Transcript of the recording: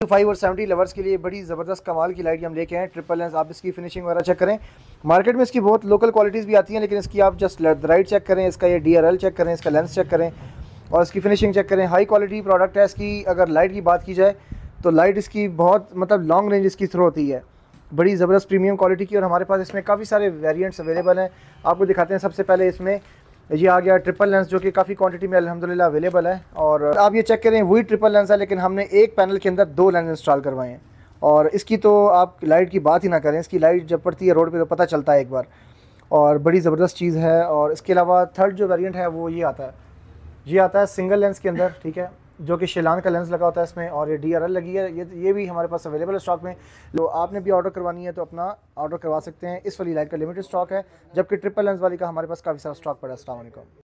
5 और 70 लवर्स के लिए बड़ी ज़बरदस्त कमाल की लाइट हम लेके आए, ट्रिपल लेंस। आप इसकी फिनिशिंग वगैरह चेक करें, मार्केट में इसकी बहुत लोकल क्वालिटीज़ भी आती हैं, लेकिन इसकी आप जस्ट लाइट चेक करें, इसका ये DRL चेक करें, इसका लेंस चेक करें और इसकी फिनिशिंग चेक करें। हाई क्वालिटी प्रोडक्ट है। इसकी अगर लाइट की बात की जाए तो लाइट इसकी बहुत मतलब लॉन्ग रेंज इसकी थ्रो होती है, बड़ी ज़बरदस्त प्रीमियम क्वालिटी की। और हमारे पास इसमें काफ़ी सारे वेरिएंट्स अवेलेबल हैं, आपको दिखाते हैं। सबसे पहले इसमें ये आ गया ट्रिपल लेंस, जो कि काफ़ी क्वांटिटी में अल्हम्दुलिल्लाह अवेलेबल है। और आप ये चेक करें, वही ट्रिपल लेंस है, लेकिन हमने एक पैनल के अंदर 2 लेंस इंस्टॉल करवाए हैं। और इसकी तो आप लाइट की बात ही ना करें, इसकी लाइट जब पड़ती है रोड पे तो पता चलता है एक बार, और बड़ी ज़बरदस्त चीज़ है। और इसके अलावा थर्ड जो वेरिएंट है वो ये आता है, ये आता है सिंगल लेंस के अंदर, ठीक है, जो कि शेलान का लेंस लगा होता है इसमें, और ये DRL लगी है। ये भी हमारे पास अवेलेबल है स्टॉक में। तो आपने भी ऑर्डर करवानी है तो अपना ऑर्डर करवा सकते हैं। इस वाली लाइट का लिमिटेड स्टॉक है, जबकि ट्रिपल लेंस वाली का हमारे पास काफ़ी सारा स्टॉक पड़ा है। अस्सलाम वालेकुम।